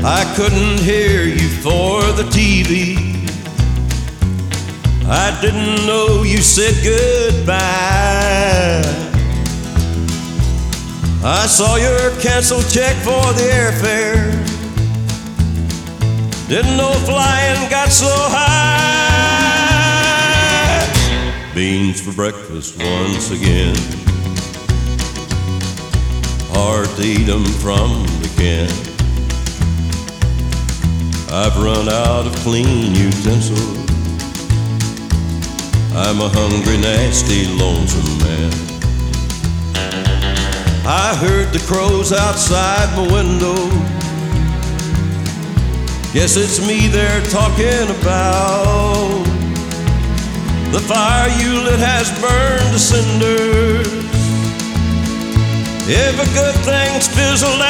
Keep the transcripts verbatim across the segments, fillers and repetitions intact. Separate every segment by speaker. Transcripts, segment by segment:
Speaker 1: I couldn't hear you for the T V. I didn't know you said goodbye. I saw your canceled check for the airfare. Didn't know flying got so high. Beans for breakfast once again. Hard to eat them from the can. I've run out of clean utensils. I'm a hungry, nasty, lonesome man. I heard the crows outside my window. Guess it's me they're talking about. The fire you lit has burned to cinders. Every good thing's fizzled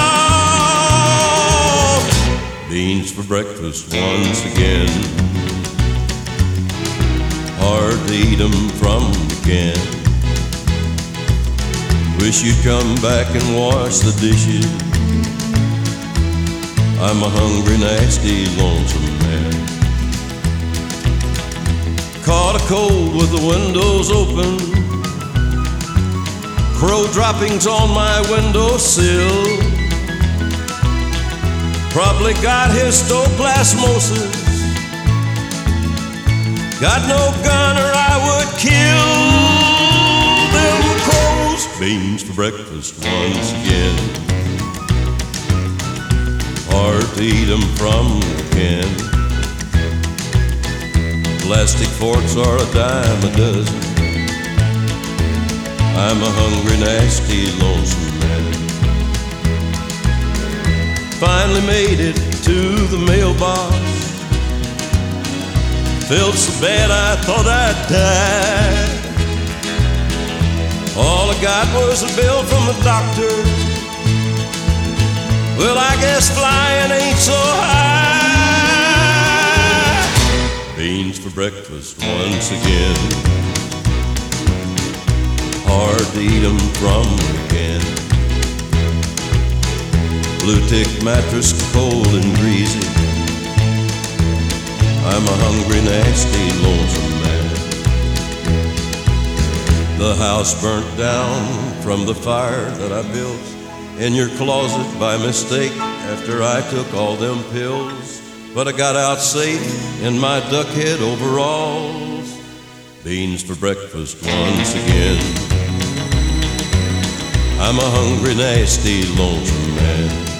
Speaker 1: out. Beans for breakfast once again. Hard to eat them from the can. Wish you'd come back and wash the dishes. I'm a hungry, nasty, lonesome man. Caught a cold with the windows open. Crow droppings on my windowsill. Probably got histoplasmosis. Got no gun or I would kill them crows. Beans for breakfast once again. Hard to eat them from the can. Plastic forks are a dime a dozen. I'm a hungry, nasty, lonesome man. Finally made it to the mailbox. Felt so bad I thought I'd die. All I got was a bill from the doctor. Well, I guess flying ain't so high. Beans for breakfast once again. Hard to eat them from the can. Blue tick mattress cold and greasy. I'm a hungry, nasty, lonesome man. The house burnt down from the fire that I built in your closet by mistake after I took all them pills. But I got out safe in my duckhead overalls. Beans for breakfast once again. I'm a hungry, nasty, lonesome man.